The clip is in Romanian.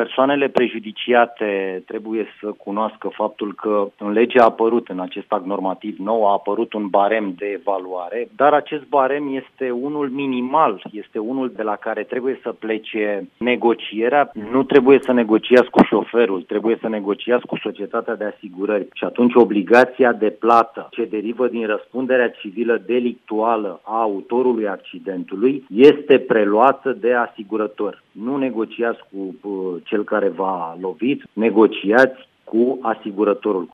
Persoanele prejudiciate trebuie să cunoască faptul că în lege a apărut, în acest act normativ nou, a apărut un barem de evaluare, dar acest barem este unul minimal, este unul de la care trebuie să plece negocierea. Nu trebuie să negociați cu șoferul, trebuie să negociați cu societatea de asigurări și atunci obligația de plată ce derivă din răspunderea civilă delictuală a autorului accidentului este preluată de asigurător. Nu negociați cu cel care v-a lovit, negociați cu asigurătorul.